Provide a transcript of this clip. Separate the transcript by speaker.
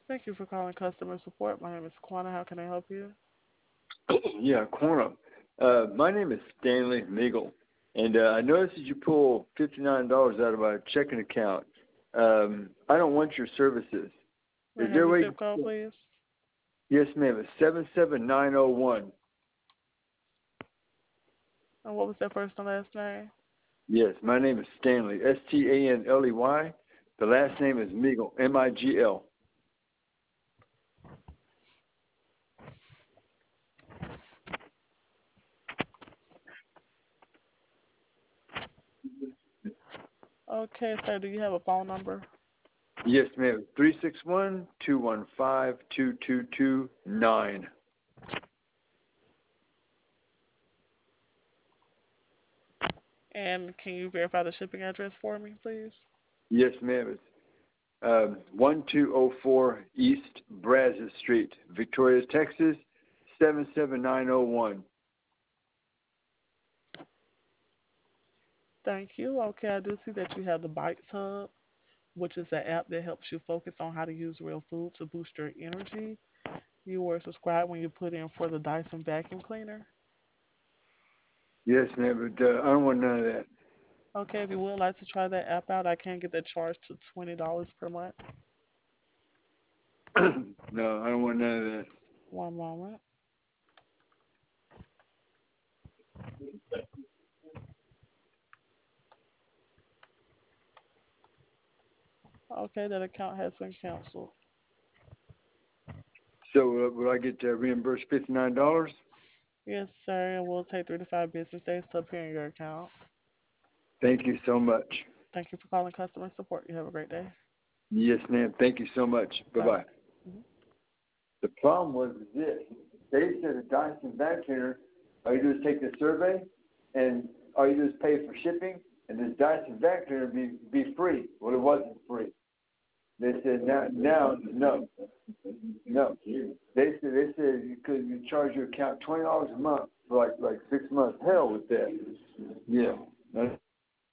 Speaker 1: Thank you for calling customer support. My name is Quana. How can I help you?
Speaker 2: Yeah, Quantum. My name is Stanley Meagle, and I noticed that you pull $59 out of my checking account. I don't want your services.
Speaker 1: May I
Speaker 2: Is
Speaker 1: have
Speaker 2: there a
Speaker 1: your
Speaker 2: way?
Speaker 1: zip code, please?
Speaker 2: Yes, ma'am. It's 77901.
Speaker 1: And what was that first and last name?
Speaker 2: Yes, my name is Stanley. Stanley. The last name is Meagle. Migl.
Speaker 1: Okay, sir. Do you have a phone number?
Speaker 2: Yes, ma'am. 361-215-2229.
Speaker 1: And can you verify the shipping address for me, please?
Speaker 2: Yes, ma'am. It's 1204 East Brazos Street, Victoria, Texas, 77901.
Speaker 1: Thank you. Okay, I do see that you have the Bites Hub, which is an app that helps you focus on how to use real food to boost your energy. You were subscribed when you put in for the Dyson vacuum cleaner.
Speaker 2: Yes, ma'am, but I don't want none of that.
Speaker 1: Okay, if you would like to try that app out, I can get that charged to $20 per month.
Speaker 2: No, I don't want none of that.
Speaker 1: One moment. Okay, that account has been canceled.
Speaker 2: So will I get reimbursed $59?
Speaker 1: Yes, sir, and we'll take 3 to 5 business days to appear in your account.
Speaker 2: Thank you so much.
Speaker 1: Thank you for calling customer support. You have a great day.
Speaker 2: Yes, ma'am. Thank you so much.
Speaker 1: Bye-bye.
Speaker 2: Bye-bye. The problem was this. They said a Dyson vacuum cleaner, all you do is take the survey, and all you do is pay for shipping, and this Dyson vacuum cleaner be free. Well, it wasn't free. They said now no. They said you charge your account $20 a month for like 6 months. Hell with that. Yeah.